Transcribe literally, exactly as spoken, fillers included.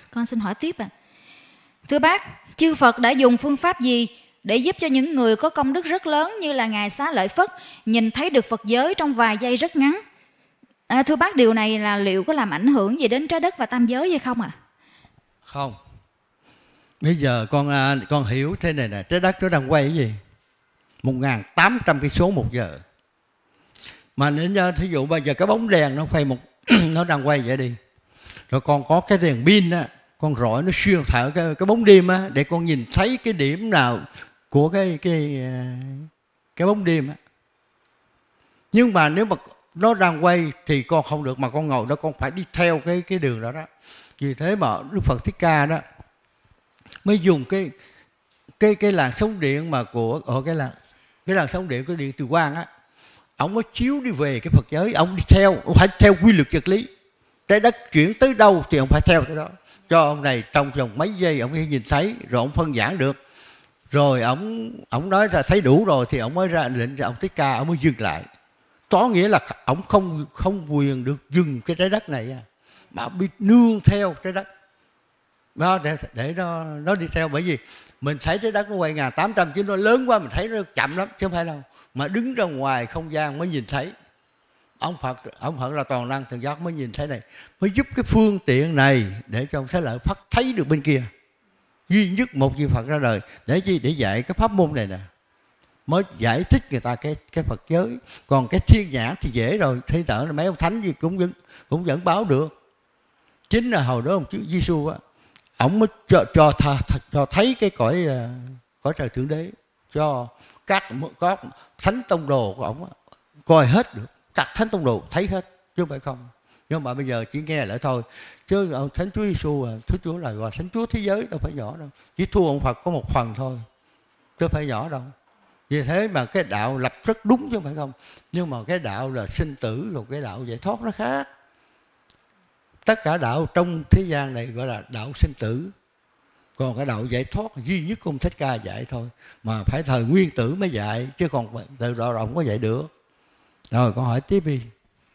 con xin hỏi tiếp ạ. À. Thưa bác, chư Phật đã dùng phương pháp gì để giúp cho những người có công đức rất lớn như là Ngài Xá Lợi Phất nhìn thấy được Phật giới trong vài giây rất ngắn? À, thưa bác, điều này là liệu có làm ảnh hưởng gì đến trái đất và tam giới hay không ạ? À? Không. Bây giờ con con hiểu thế này nè, trái đất nó đang quay cái gì? một nghìn tám trăm cây số một giờ. Mà nếu như thí dụ bây giờ cái bóng đèn nó quay một nó đang quay vậy đi. Rồi con có cái đèn pin á, con rọi nó xuyên thẳng cái cái bóng đêm á để con nhìn thấy cái điểm nào của cái cái cái bóng đêm á. Nhưng mà nếu mà nó đang quay thì con không được, mà con ngồi đó con phải đi theo cái cái đường đó đó. Vì thế mà Đức Phật Thích Ca đó mới dùng cái cái cái làn sóng điện mà của ở cái làn cái làn sóng điện của điện từ quang á, ông mới chiếu đi về cái Phật giới, ông đi theo, ông phải theo quy luật vật lý. Trái đất chuyển tới đâu thì ông phải theo tới đó. Cho ông này trong vòng mấy giây ông mới nhìn thấy, rồi ông phân giảng được. Rồi ông ông nói ra thấy đủ rồi thì ông mới ra lệnh cho ông Thích Ca, ông mới dừng lại. Có nghĩa là ông không không quyền được dừng cái trái đất này, mà bị nương theo trái đất. Đó, để để nó nó đi theo, bởi vì mình thấy trái đất nó quay một nghìn tám trăm chứ nó lớn quá mình thấy nó chậm lắm chứ không phải đâu. Mà đứng ra ngoài không gian mới nhìn thấy. Ông Phật, ông Phật là toàn năng thần giác mới nhìn thấy này, mới giúp cái phương tiện này để cho ông Xá Lợi Phất thấy được bên kia. Duy nhất một vị Phật ra đời để chi? Để dạy cái pháp môn này nè, mới giải thích người ta cái cái Phật giới. Còn cái thiên nhãn thì dễ rồi, thi tở là mấy ông thánh gì cũng vẫn cũng vẫn báo được. Chính là hồi đó ông Chúa Giêsu á, ông mới cho cho, cho, cho thấy cái cõi cõi trời thượng đế, cho các các thánh tông đồ của ông á, coi hết được. Các thánh tông đồ thấy hết chứ không phải không. Nhưng mà bây giờ chỉ nghe lại thôi. Chứ ông Thánh Chúa Giêsu, Thánh Chúa là gọi Thánh Chúa thế giới, đâu phải nhỏ đâu. Chỉ thua ông Phật có một phần thôi, chứ không phải nhỏ đâu. Vì thế mà cái đạo lập rất đúng chứ không phải không. Nhưng mà cái đạo là sinh tử, rồi cái đạo giải thoát nó khác. Tất cả đạo trong thế gian này gọi là đạo sinh tử. Còn cái đạo giải thoát duy nhất ông Thích Ca dạy thôi. Mà phải thời nguyên tử mới dạy, chứ còn từ đó ông có dạy được. Rồi con hỏi tiếp đi.